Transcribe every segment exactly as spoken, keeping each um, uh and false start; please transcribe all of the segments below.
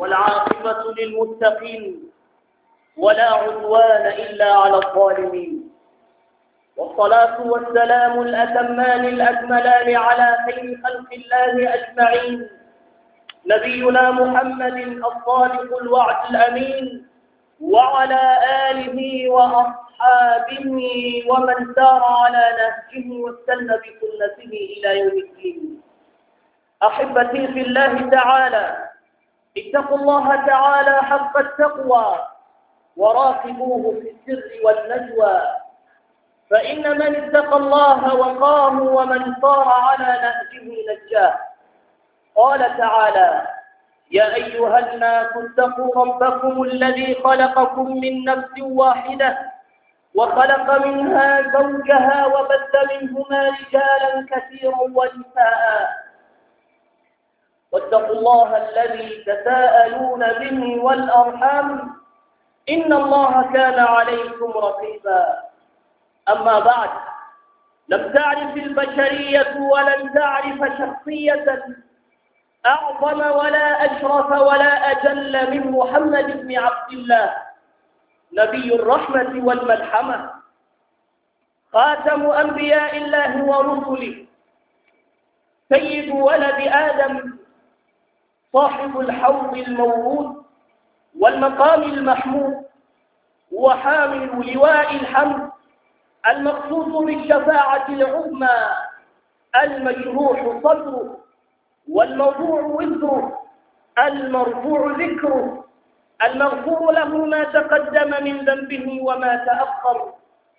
والعاقبة للمتقين ولا عدوان إلا على الظالمين، والصلاة والسلام الأتمان الأكملان على خير خلق الله أجمعين، نبينا محمد الصادق الوعد الأمين، وعلى آله وأصحابه ومن سار على نهجه واستنى بسنته إلى يوم الدين. أحبتي في الله تعالى، اتقوا الله تعالى حق التقوى وراقبوه في السر والنجوى، فإن من اتقى الله وقاه ومن صار على نهجه نجاه. قال تعالى: يا أيها الناس اتقوا ربكم الذي خلقكم من نفس واحدة وخلق منها زوجها وبث منهما رجالا كثيرا ونساء، واتقوا الله الذي تساءلون به والأرحام إن الله كان عليكم رقيبا. أما بعد، لم تعرف البشرية ولن تعرف شخصية أعظم ولا أشرف ولا أجل من محمد بن عبد الله، نبي الرحمة والملحمة، خاتم أنبياء الله ورسله، سيد ولد آدم، صاحب الحوض المورود والمقام المحمود، وحامل لواء الحمد، المخصوص بالشفاعة العظمى، المشروح صدره والموضوع وزره، المرفوع ذكره، المغفور له ما تقدم من ذنبه وما تأخر،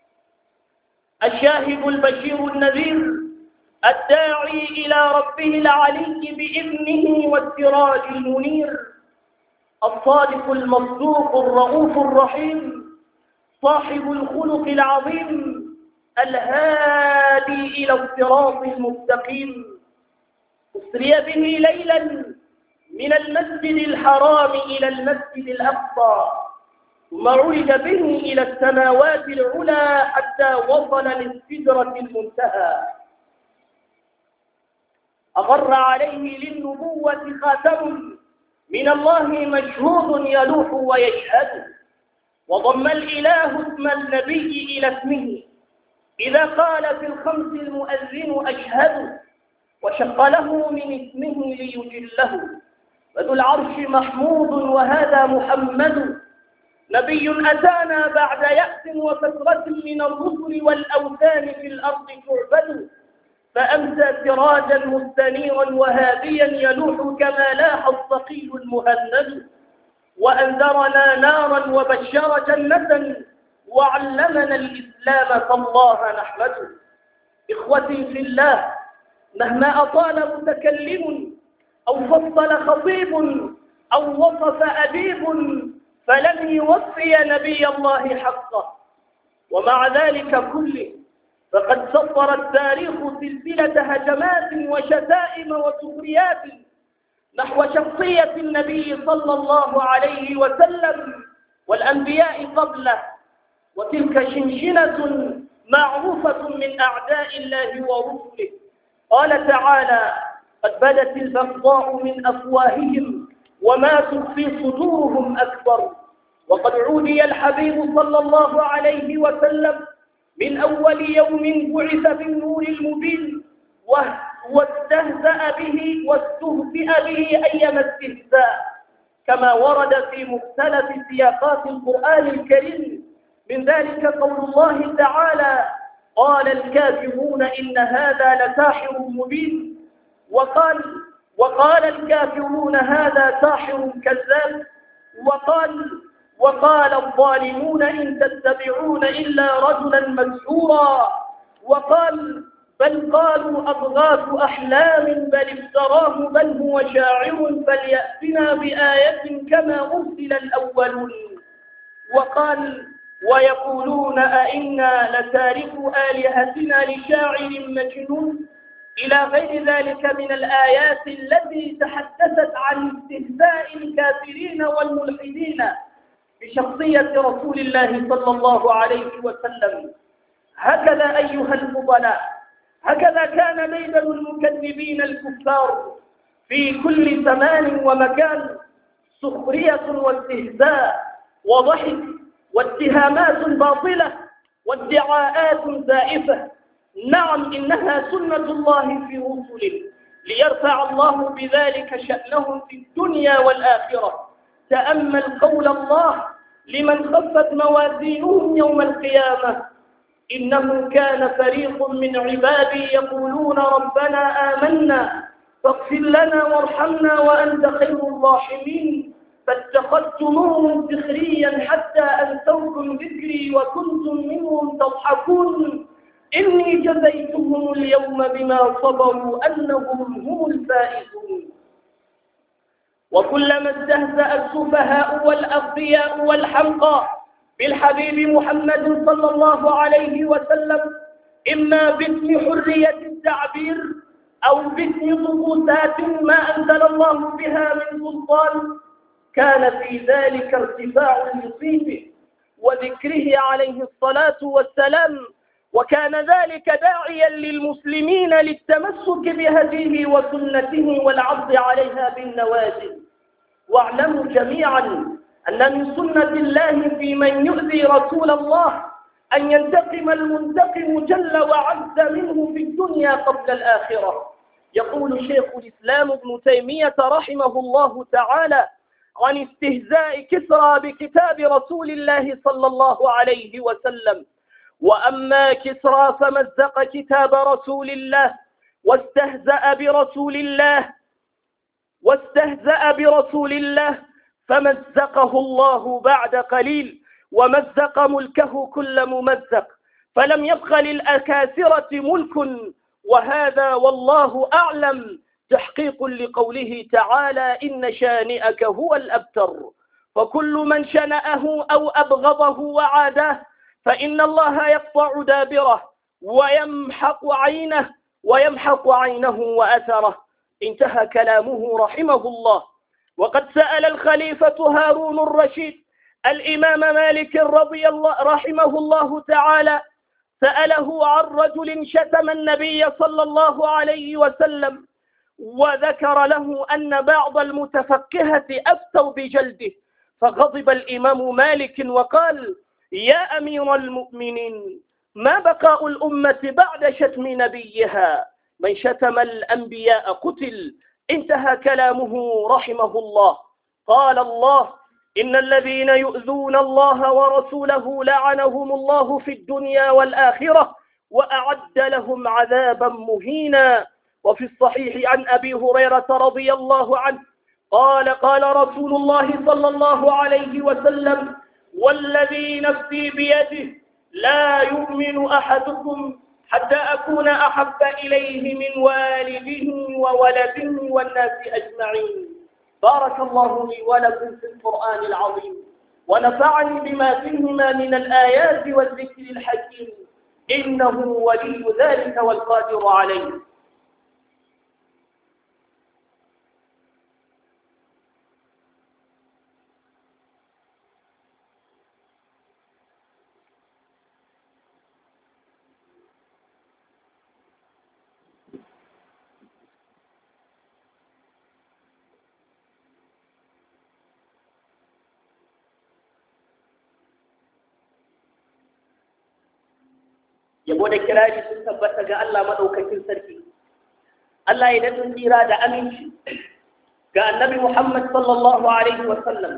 الشاهد البشير النذير، الداعي إلى ربه العلي بإذنه والسراج المنير، الصادق المصدوق الرؤوف الرحيم، صاحب الخلق العظيم، الهادي إلى الصراط المستقيم. أسري به ليلا من المسجد الحرام إلى المسجد الأقصى، ثم عرج به إلى السماوات العلى حتى وصل للسدرة المنتهى. أغر عليه للنبوة خاتم من الله مشهود يلوح ويشهد، وضم الإله اسم النبي إلى اسمه إذا قال في الخمس المؤذن أشهد، وشق له من اسمه ليجله، فذو العرش محمود وهذا محمد، نبي أتانا بعد يأس وفترة من الرسل والأوثان في الأرض تعبد، فأمسى سراجا مستنيرا وهاديا يلوح كما لاح الصقيل المهند، وأنذرنا نارا وبشر جنة وعلمنا الإسلام فالله نحمده. إخوتي في الله، مهما أطال متكلم أو فصل خطيب أو وصف أديب فلن يوفي نبي الله حقه، ومع ذلك كله فقد سطر التاريخ سلسلة هجمات وشتائم وسخريات نحو شخصية النبي صلى الله عليه وسلم والأنبياء قبله، وتلك شنشنة معروفة من أعداء الله ورسله. قال تعالى: قد بدت البغضاء من أفواههم وما تخفي صدورهم أكبر. وقد عودي الحبيب صلى الله عليه وسلم من أول يوم بعث بالنور المبين، واستهزأ به واستهزئ به أيما استهزاء، كما ورد في مختلف سياقات القرآن الكريم، من ذلك قول الله تعالى: قال الكافرون إن هذا لساحر مبين، وقال وقال الكافرون هذا ساحر كذاب، وقال وقال الظالمون إن تتبعون إلا رجلا مسحورا، وقال بل قالوا أضغاث أحلام بل افتراه بل هو شاعر فليأتنا بآية كما أرسل الأولون، وقال ويقولون أئنا لتاركو آلهتنا لشاعر مجنون، إلى غير ذلك من الآيات التي تحدثت عن استهزاء الكافرين والملحدين بشخصية رسول الله صلى الله عليه وسلم. هكذا أيها الفضلاء، هكذا كان ميدان المكذبين الكفار في كل زمان ومكان، سخرية واستهزاء وضحك واتهامات باطلة وادعاءات زائفة. نعم، إنها سنة الله في رسله ليرفع الله بذلك شأنهم في الدنيا والآخرة. تأمل قول الله لمن خفت موازينهم يوم القيامة: إنه كان فريق من عبادي يقولون ربنا آمنا فاغفر لنا وارحمنا وأنت خير الراحمين فاتخذتموهم سخريا حتى أنسوكم ذكري وكنتم منهم تضحكون إني جزيتهم اليوم بما صبروا أنهم هم الفائزون. وكلما استهزأ السفهاء والأغبياء والحمقى بالحبيب محمد صلى الله عليه وسلم، إما باسم حرية التعبير أو باسم طقوسات ما أنزل الله بها من سلطان، كان في ذلك ارتفاع لصيته وذكره عليه الصلاة والسلام، وكان ذلك داعيا للمسلمين للتمسك بهديه وسنته والعض عليها بالنواجذ. واعلموا جميعا أن من سنة الله في من يؤذي رسول الله أن ينتقم المنتقم جل وعز منه في الدنيا قبل الآخرة. يقول شيخ الإسلام ابن تيمية رحمه الله تعالى عن استهزاء كسرى بكتاب رسول الله صلى الله عليه وسلم: وأما كسرى فمزق كتاب رسول الله واستهزأ برسول الله واستهزأ برسول الله فمزقه الله بعد قليل ومزق ملكه كل ممزق، فلم يبق للأكاسرة ملك، وهذا والله أعلم تحقيق لقوله تعالى: إن شانئك هو الأبتر. فكل من شنأه أو أبغضه وعاداه فإن الله يقطع دابره ويمحق عينه ويمحق عينه وأثره. انتهى كلامه رحمه الله. وقد سأل الخليفة هارون الرشيد الإمام مالك رضي الله رحمه الله تعالى، سأله عن رجل شتم النبي صلى الله عليه وسلم، وذكر له أن بعض المتفقهة أفتوا بجلده، فغضب الإمام مالك وقال: يا أمير المؤمنين، ما بقاء الأمة بعد شتم نبيها؟ من شتم الأنبياء قتل. انتهى كلامه رحمه الله. قال الله: إن الذين يؤذون الله ورسوله لعنهم الله في الدنيا والآخرة وأعد لهم عذابا مهينا. وفي الصحيح عن أبي هريرة رضي الله عنه قال: قال رسول الله صلى الله عليه وسلم: والذي نفسي بيده لا يؤمن أحدكم حتى أكون أحب إليه من والده وولده والناس أجمعين. بارك الله لي ولكم في القرآن العظيم، ونفعني بما فيهما من الآيات والذكر الحكيم، إنه ولي ذلك والقادر عليه. Yabo da kirari sun tabbata ga Allah madaukakin sarki. Allah ya dadin tsira da aminci ga Annabi Muhammad sallallahu alaihi wa sallam.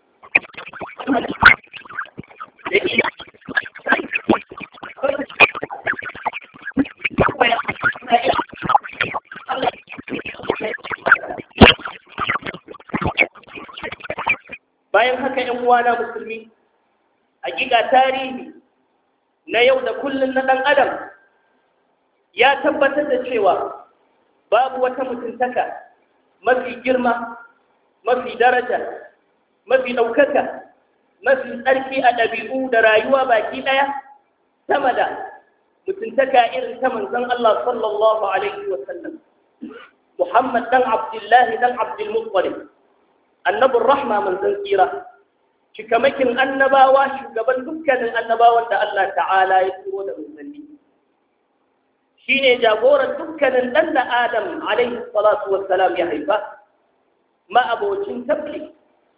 Bayan haka ‘yan uwana musulmi, hakika tarihi na yau da kullum na ɗan adam ya tabbatar da cewa babu wata mutuntaka mafi girma, mafi daraja, mafi ɗaukaka, mafi tsarki a ɗabi'u da rayuwa baki ɗaya sama da mutuntaka irin ta manzon Allah sallallahu alaihi wa sallam, Muhammad dan Abdullahi dan Abdul Muttalib, annabin rahma manzon tsira, cikamakin annabawa, shugaban dukkanin annabawan da Allah ta'ala ya turo da manzanni, shine jagoran dukkanin dan da Adam alaihi salatu wassalam ya haifa, ma'abocin tabli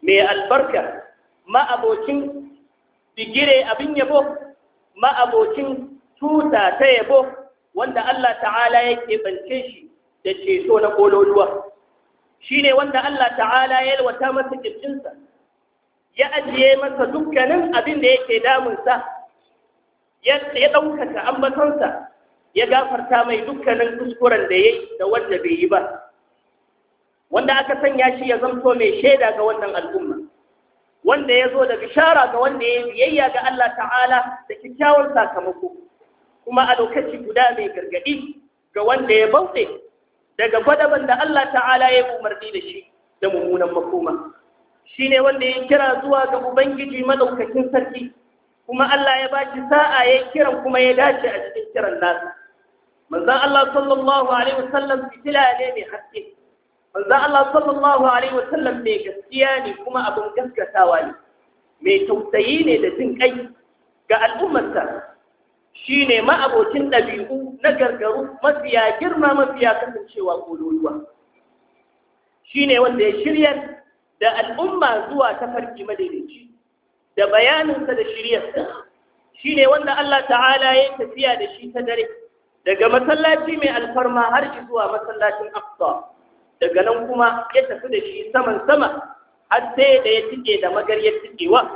mai albarka, ma'abocin bigire abin yabo, ma'abocin tuta ta yabo, wanda Allah ta'ala ya keɓance shi da ceto na ƙololuwa. Shi ne wanda Allah ta'ala ya yalwata masa ƙirjinsa, ya ajiye masa dukkanin abin da yake damunsa, ya ɗaukaka ambatonsa, ya gafarta mai dukkanin kuskuren da ya yi da wanda bai yi ba, wanda aka sanya shi ya zamto mai shaida ga wannan al'umma, wanda ya zo da bishara ga wanda ya biyayya ga Allah ta'ala da kyakkyawan sakamako, kuma a lokaci guda mai gargaɗi ga wanda ya bauɗe daga gwadaban da Allah ta'ala ya umarni da shi da mummunan makoma. Shi ne wanda ya kira zuwa ga Ubangiji madaukakin sarki, kuma Allah ya ba shi sa'a ya kiran kuma ya dace a cikin kiran nasa. Manzan Allah sallallahu Alaihi wasallam fitila ne mai haske, manzan Allah sallallahu Alaihi wasallam mai gaskiya ne kuma abin gaskatawa ne, mai tausayi ne da jin kai ga al'ummarsa. Shi ne ma'abocin ɗabi'u na gargaru mafiya girma mafiya kasancewa kololuwa. Shi ne wanda ya shirya da al'umma zuwa tafarki madaidaici da bayaninsa da shiryarsa. Shi ne wanda Allah ta'ala ya tafiya da shi ta dare daga masallaci mai alfarma har zuwa masallacin Aqsa, daga nan kuma ya tafi da shi saman sama har sai da ya tike da magaryar tikewa.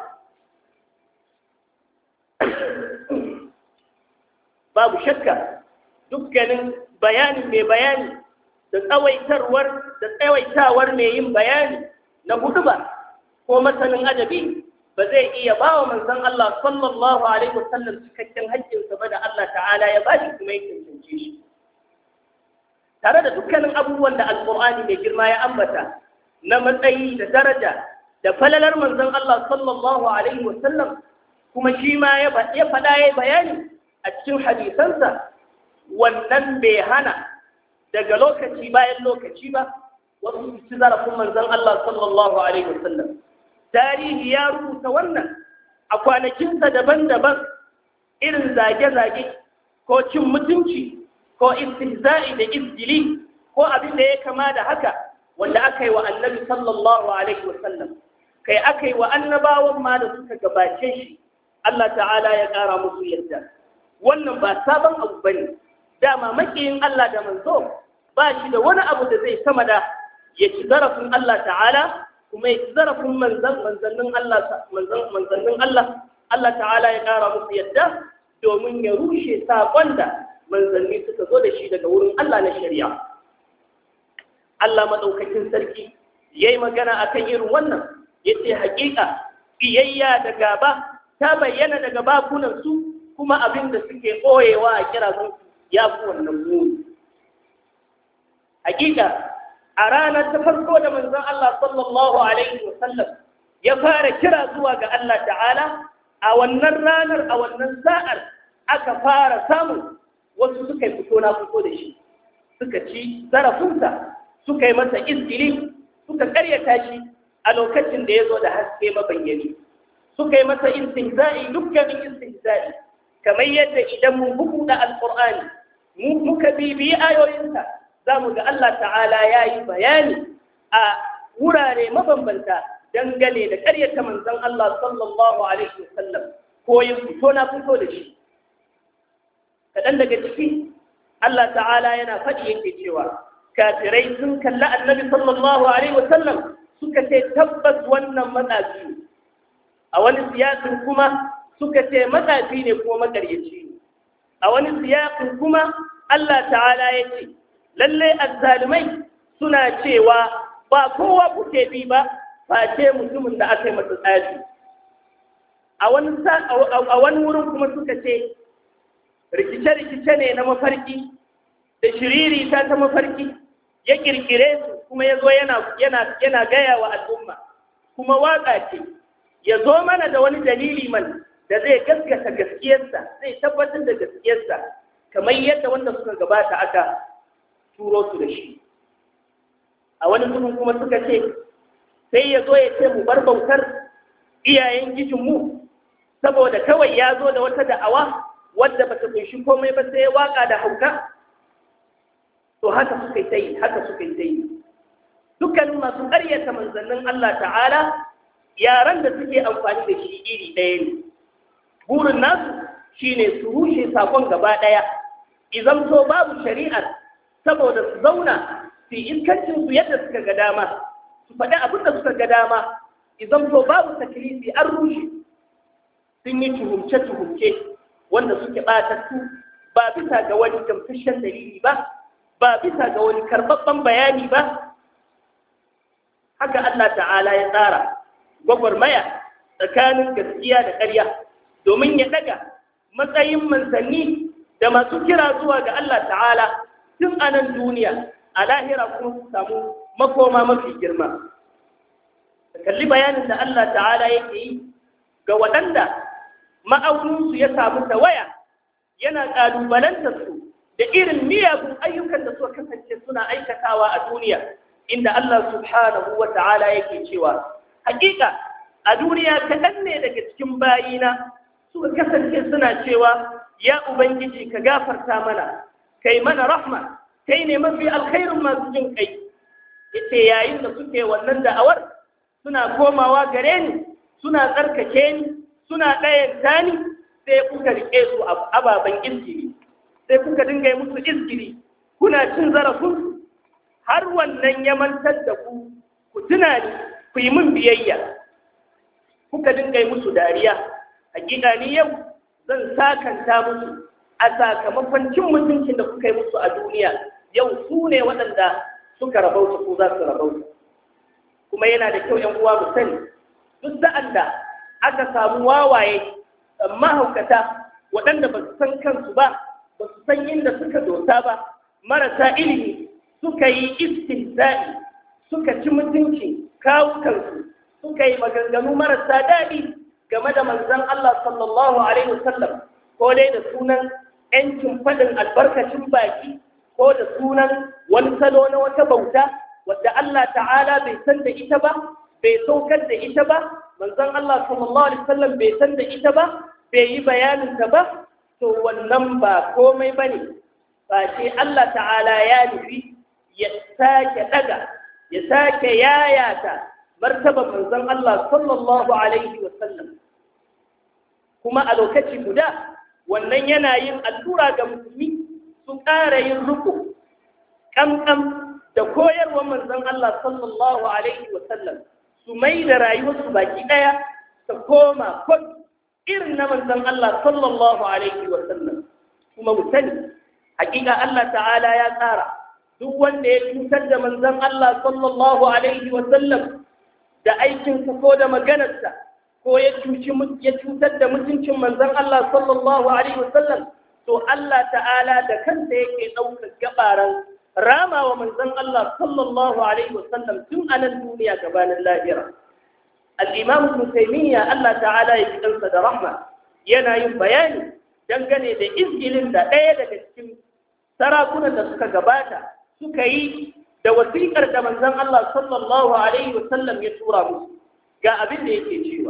Babu shakka dukkanin bayanin mai bayani da tsawaitarwar da tsawaitawar mai yin bayani na hudu ba ko masanin adabi ba zai iya ba wa manzon Allah sallallahu alaihi wasallam cikakken haƙƙinsa ba da Allah ta'ala ya bashi kuma ya cancance shi, tare da dukkanin abubuwan da alƙur'ani mai girma ya ambata na matsayi da daraja da falalar manzon Allah sallallahu alaihi wasallam, kuma shi ma ya faɗa ya bayani a cikin hadisansa. Wannan bai hana daga lokaci bayan lokaci ba wasu su ci zarafin manzon Allah sallallahu alaihi wasallam. Tarihi ya rubuta wannan a kwanakinsa daban-daban, irin zage-zage ko cin mutunci ko istihza'i da izgili ko abin da ya kama da haka wanda aka yi wa annabi sallallahu alaihi wasallam, kai aka yi wa annabawan ma da suka gabace shi. Allah ta'ala ya ƙara musu yadda. Wannan ba sabon abu bane, dama makiyin Allah da manzo ba shi da wani abu da zai sama da ya ci zarafin Allah ta'ala kuma ya ci zarafin manzan manzannin Allah manzannin Allah Allah ta'ala ya kara musu yadda domin ya rushe sakon da manzanni suka zo da shi daga wurin Allah na shari'a. Allah madaukakin sarki yayi magana akan irin wannan, yace haƙiƙa iyayya da gaba ta bayyana daga bakunan su, kuma abin da suke ɓoyewa a kirazun ya fi wannan muni. Hakika a ranar ta farko da manzon Allah sallallahu alaihi wasallam ya fara kira zuwa ga Allah ta'ala, a wannan ranar a wannan sa'ar aka fara samun wasu suka yi fito na fito da shi, suka ci zarafinsa, suka yi masa izgili, suka karyata shi a lokacin da ya zo da haske mabayyani, suka yi masa istihza'i, dukkanin istihza'i, kamar yadda idan mun buku da alƙur'ani muka bibiyi ayoyinsa za mu ga Allah ta'ala ya yi bayani a wurare mabambanta dangane da ƙaryata manzon Allah sallallahu alaihi wasallam ko yin fito na fito da shi. Kaɗan daga ciki Allah ta'ala yana faɗi yake cewa kafirai sun kalli annabi sallallahu alaihi wasallam suka ce tabbas wannan matsafi, a wani siyasin kuma suka ce matsafi ne ko makaryaci ne, a wani siyasin kuma Allah ta'ala ya ce lallai azzalumai suna cewa ba kowa kuke bi ba face mutumin da aka yi masa tsafi. A wani wurin kuma suka ce rikice-rikice ne na mafarki da shiriri ta ta mafarki ya kirkire su kuma ya zo yana gaya wa al'umma, kuma waƙa ce ya zo mana da wani dalili man da zai gaskata gaskiyarsa, zai tabbatar da gaskiyarsa kamar yadda wanda suka gabata aka turo su da shi. A wani zubin kuma suka ce sai ya zo ya ce mu bar bautar iyayen gijinmu saboda kawai ya zo da wata da'awa wadda ba ta kunshi komai ba sai ya waka da hauka. To haka suka yi haka suka yi dukkanin masu ƙaryata manzannin Allah ta'ala yaran da suke amfani da shi iri ɗaya ne. Burin nasu shine su rushe sakon gaba ɗaya, idan so babu shari'ar saboda su zauna su iskancin su yadda suka ga dama, su faɗi abin da suka ga dama, idan so babu taklifi an rushe. Sun yi tuhumce-tuhumce wanda suke ɓatattu ba bisa ga wani gamsashen dalili ba, ba bisa ga wani karɓaɓɓen bayani ba. Haka Allah ta'ala ya tsara gwagwarmaya tsakanin gaskiya da ƙarya domin ya ɗaga matsayin manzanni da masu kira zuwa ga Allah ta'ala tun a nan duniya, a lahira kuma su samu makoma mafi girma. Da kalli bayanin da Allah ta'ala yake yi ga waɗanda ma'auninsu ya samu tawaya, yana ƙalubalantar su da irin miyagun ayyukan da suka kasance suna aikatawa a duniya, inda Allah subhanahu wa ta'ala yake cewa hakika a duniya kaɗan ne daga cikin bayina suka kasance suna cewa ya ubangiji ka gafarta mana, kai mana rahma, kai ne mafi alkhairin masu jin kai. Yace yayin da suke wannan da'awar suna komawa gare ni, suna tsarkake ni, suna ɗayanta ni, sai kuka riƙe su ababen izgiri, sai kuka dinga musu izgiri, kuna cin zarafinsu, har wannan ya mantar da ku ku tuna ni, ku yi min biyayya, kuka dinga musu dariya. Hakika ni yau zan sakanta musu a sakamakon cin mutuncin da kuka yi musu a duniya. Yau su ne waɗanda suka rabauta ko za su rabauta. Kuma yana da kyau ‘yan uwa mu sani, duk sa'an da aka samu wawaye mahaukata waɗanda ba su san kansu ba, ba su san inda suka dosa ba, marasa ilimi suka yi istihza'i, suka ci mutunci kawukansu, suka yi maganganu marasa daɗi game da manzon Allah sallallahu alaihi wasallam, ko dai da sunan ‘yancin faɗin albarkacin baki, ko da sunan wani salo na wata bauta wadda Allah ta'ala bai san da ita ba, bai saukar da ita ba, manzon Allah sallallahu alaihi wasallam bai san da ita ba, bai yi bayanin ta ba, to wannan ba komai bane ba ce Allah ta'ala ya nufi ya sake daga, ya sake yayata martaban manzon Allah sallallahu alaihi wasallam. Kuma a lokaci guda wannan yana yin allura ga musulmi su ƙara yin ruku ƙamƙam da koyarwar manzon Allah sallallahu alaihi wasallam, su mai da rayuwarsu baki ɗaya ta koma kwan irin na manzon Allah sallallahu alaihi wasallam. Kuma mu sani hakika Allah ta'ala ya tsara duk wanda ya cutar da manzon Allah sallallahu alaihi wasallam da aikinsa ko da maganarsa, ko ya cuci ya cutar da mutuncin manzon Allah sallallahu alaihi wasallam, to Allah ta'ala da kansa yake ɗaukar gabaran rama wa manzon Allah sallallahu alaihi wasallam tun a nan duniya gabanin lahira. Al-Imam Ibn Taymiyyah Allah ta'ala ya ji kansa da rahma yana yin bayani dangane da izgilin da ɗaya daga cikin sarakunan da suka gabata suka yi da wasiƙar da manzon Allah sallallahu alaihi wasallam ya tura musu. Ga abin da yake cewa,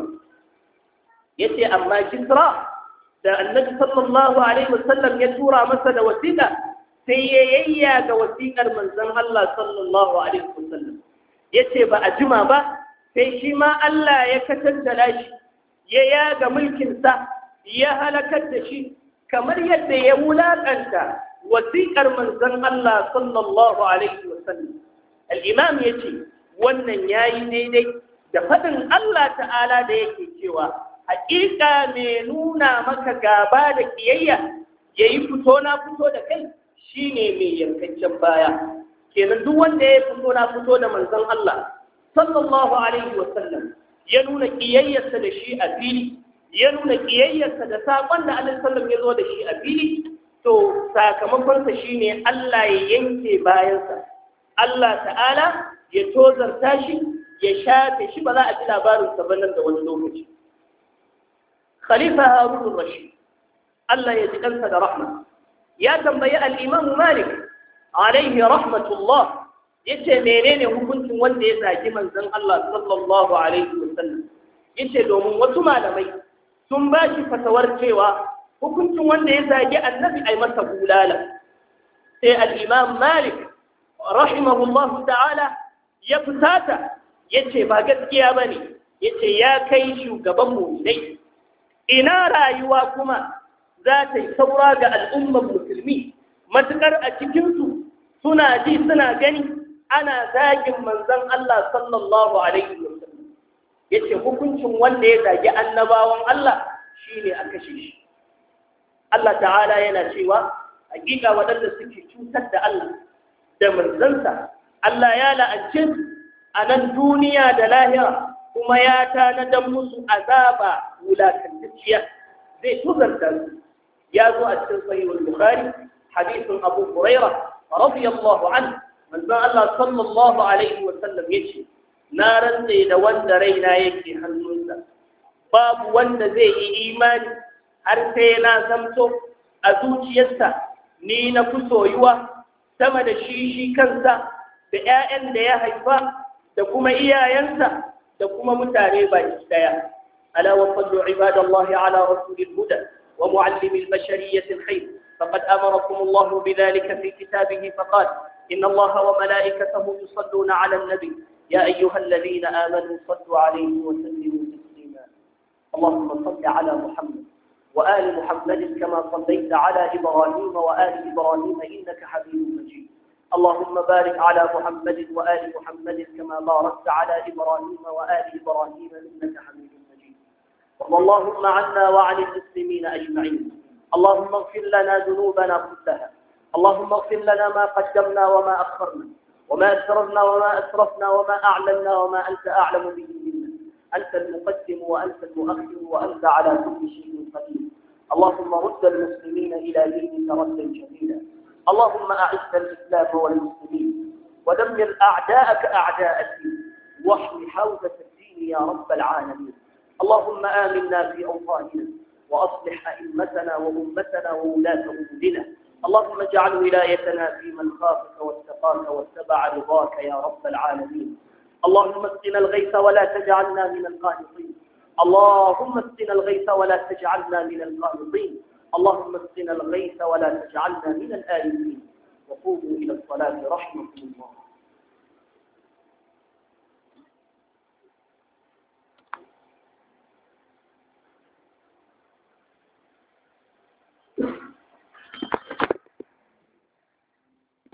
yace amma Kisra da Annabi sallallahu alaihi wasallam ya tura masa da wasiƙa, sai ya yayya ga wasiƙar manzon Allah sallallahu alaihi wasallam. Yace ba a jima ba sai shi ma Allah ya katantala shi, ya yaga mulkinsa, ya halakar da shi kamar yadda ya wulaƙanta wasiƙar manzon Allah sallallahu alaihi wasallam. Al-Imam yace wannan yayi daidai da faɗin Allah ta'ala da yake cewa haƙiƙa mai nuna maka gaba da kiyayya yayi fito na fito da kai shine mai yankaccen baya. Kenan duk wanda ya fito na fito da manzon Allah sallallahu alaihi wasallam ya nuna kiyayyarsa da shi a fili, ya nuna kiyayyarsa da saƙon da Annabi sallallahu ya zo da shi a fili, to sakamakonsa shine Allah ya yanke bayansa, Allah ta'ala ya tozarta shi, ya shafe shi, ba za a ji labarinsa ba nan da wani lokaci. Khalifa Harun Rashid Allah ya ji kansa da rahma ya tambayi al-Imam Malik alaihi rahmatullah, yace menene hukuncin wanda ya zagi manzon Allah sallallahu alaihi wasallam. Yace domin wasu malamai sun ba shi fatawar cewa hukuncin wanda ya zagi annabi ai masa bulala. Sai al-Imam Malik rahimahullah ta'ala ya fusata, yace ba gaskiya bane, yace ya kai shugaban mu'minai ina rayuwa kuma za ta yi saura ga al'ummar musulmi matukar a cikinsu suna ji suna gani ana zagin manzon Allah sallallahu alaihi wasallam. Yace hukuncin wanda ya zagi annabawan Allah shine a kashe shi. Allah ta'ala yana cewa hakika waɗanda suke cutar da Allah da manzansa Allah ya la'ance su a nan duniya da lahira kuma ya tanadar musu azaba wulakantacciya zai tuzarta su. Ya zo a cikin sahihul Bukhari hadisin Abu Hurairah radiyallahu anhu manzon Allah sallallahu alaihi wa sallam yace na rantse da wanda raina yake hannunsa babu wanda zai yi imani har sai na zamto a zuciyarsa ni na fi soyuwa sama da shi shi kansa da ƴaƴan da ya haifa da kuma iyayensa da kuma mutane baki daya. Ala wa sallu ibadallahi ala rasulil huda wa muallimil bashariyatil khair faqad amarakum Allah bidhalika fi kitabihi faqala inna Allah wa malaikatahu yusalluna ala an-nabi ya ayyuhalladhina amanu sallu alayhi wa sallimu taslima. Allahumma salli ala Muhammad وآل محمد كما صليت على إبراهيم وآل إبراهيم إنك حميد مجيد. اللهم بارك على محمد وآل محمد كما باركت على إبراهيم وآل إبراهيم إنك حميد مجيد. وارض اللهم عنا وعن المسلمين أجمعين. اللهم اغفر لنا ذنوبنا كلها. اللهم اغفر لنا ما قدمنا وما أخرنا وما أسررنا وما أسرفنا وما أعلنا وما أنت أعلم به منا. أنت المقدم وأنت المؤخر وأنت على كل شيء قدير. اللهم رد المسلمين إلى دينك ردا جميلا. اللهم أعز الإسلام والمسلمين ودمر أعداءك أعداء الدين واحم حوزة الدين يا رب العالمين. اللهم آمنا في أوطاننا وأصلح أئمتنا وأمتنا وولاة أمورنا. اللهم اجعل ولايتنا في من خافك واتقاك واتبع رضاك يا رب العالمين. اللهم اسقنا الغيث ولا تجعلنا من القانطين. اللهم اسقنا الغيث ولا تجعلنا من القانطين. اللهم اسقنا الغيث ولا تجعلنا من الآلمين. وقوموا إلى الصلاة رحمكم الله.